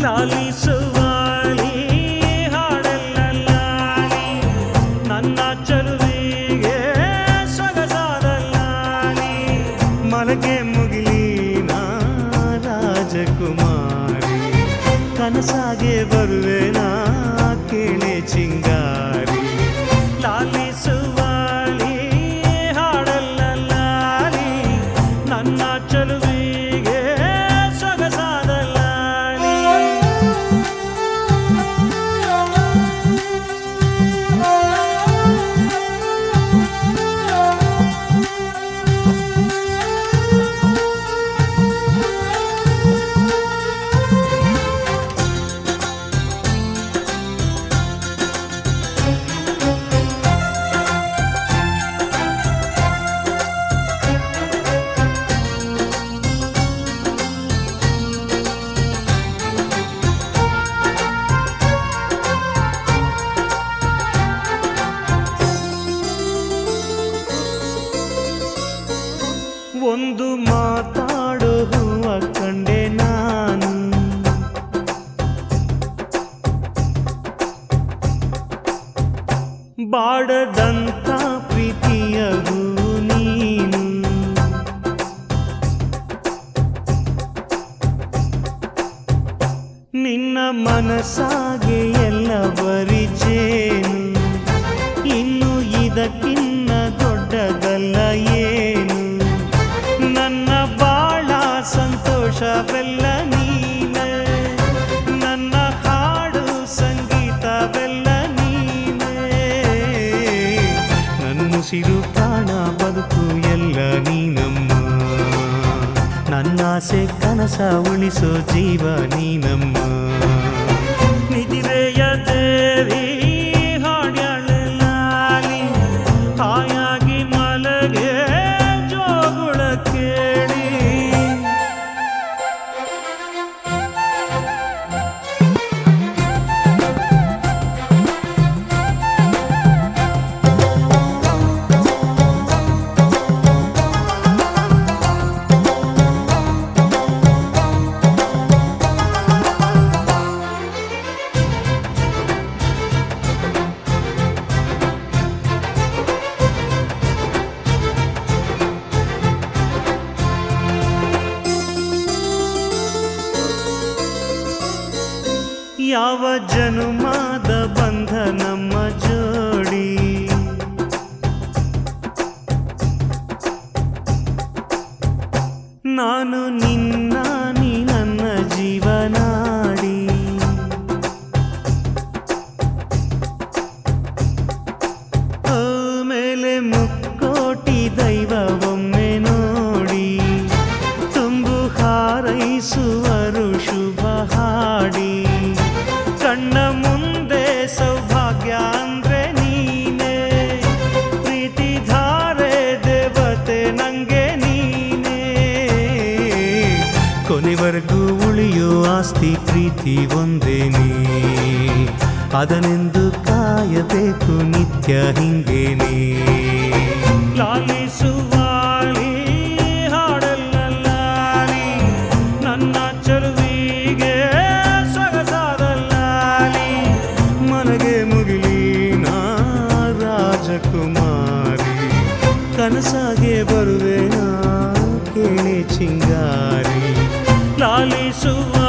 ಲಾಲಿಸುವಾಲಿ ಹಾಡೆಲ್ಲ ಲಾಲಿ ನನ್ನ ಚಲುವಿಗೆ ಸೊಗಸಾದ ಲಾಲಿ ಮಲಗೆ ಮುಗಿಲಿನ ರಾಜಕುಮಾರಿ ಕನಸಾಗೆ ಬರುವೆನಾ ಕೇಳೆ ಚಿಂಗಾರಿ ಲಾಲಿಸುವಾಲಿ ಹಾಡೆಲ್ಲ ಲಾಲಿ ನನ್ನ ಚಲುವಿಗೆ ಸೊಗಸಾದ ಲಾಲಿ ಒಂದು ಮಾತಾಡೋ ಹೂವ ಕಂಡೆ ನಾನು ಬಾಡದಂತ ಪ್ರೀತಿಯ ಹೂವು ನೀನು ನಿನ್ನ ಮನಸ್ಸಾಗೆ ಎಲ್ಲ ಬರಿಜೇನು ಇನ್ನು ಇದಕ್ಕಿನ್ನ ದೊಡ್ಡದಲ್ಲ ಏನು ನನ್ನ ಬಾಳ ಸಂತೋಷವೆಲ್ಲ ನೀನೆ ನನ್ನ ಹಾಡು ಸಂಗೀತವೆಲ್ಲ ನೀನೆ ನನ್ನುಸಿರು ಪ್ರಾಣ ಬದುಕು ಎಲ್ಲ ನೀನಮ್ಮ ನನ್ನಾಸೆ ಕನಸ ಉಳಿಸೋ ಜೀವ ನೀನಮ್ಮ ನಿಧಿರೆಯ ದೇವಿ ಹಾಡ್ಯಾಳೆ ಲಾಲಿ ಹಾಯಾಗಿ ಮಲಗೆ ಜೋಗುಳ ಕೇಳಿ ಯಾವ ಜನುಮಾದ ಬಂಧ ನಮ್ಮ ಜೋಡಿ ನಾನು ನಿನ್ನ ನೀ ನನ್ನ ಜೀವನಾಡಿ ಮೇಲೆ ಮುಕ್ಕೋಟಿ ದೈವ ಒಮ್ಮೆ ನೋಡಿ ತುಂಬು ಹಾರೈಸುವರು ಶುಭ ಹಾಡಿ ಕಣ್ಣ ಮುಂದೆ ಸೌಭಾಗ್ಯ ಅಂದ್ರೆ ನೀನೆ ಪ್ರೀತಿ ಧಾರೆ ದೇವತೆ ನಂಗೆ ನೀನೆ ಕೊನೆವರೆಗೂ ಉಳಿಯೋ ಆಸ್ತಿ ಪ್ರೀತಿ ಒಂದೇನೆ ಅದನೆಂದು ಕಾಯಬೇಕು ನಿತ್ಯ ಹಿಂಗೇನೆ ಲಾಲಿಸುವಾಲಿ ಹಾಡೆಲ್ಲ ಲಾಲಿ ನನ್ನ ಚಲುವಿಗೆ ಸೊಗಸಾದ ಲಾಲಿ ಮನಗೆ ಮುಗಿಲಿನ ರಾಜಕುಮಾರಿ ಕನಸಾಗೆ ಬರುವೆನಾ ಕೇಳೆ ಚಿಂಗಾರಿ ಲಾಲಿಸುವ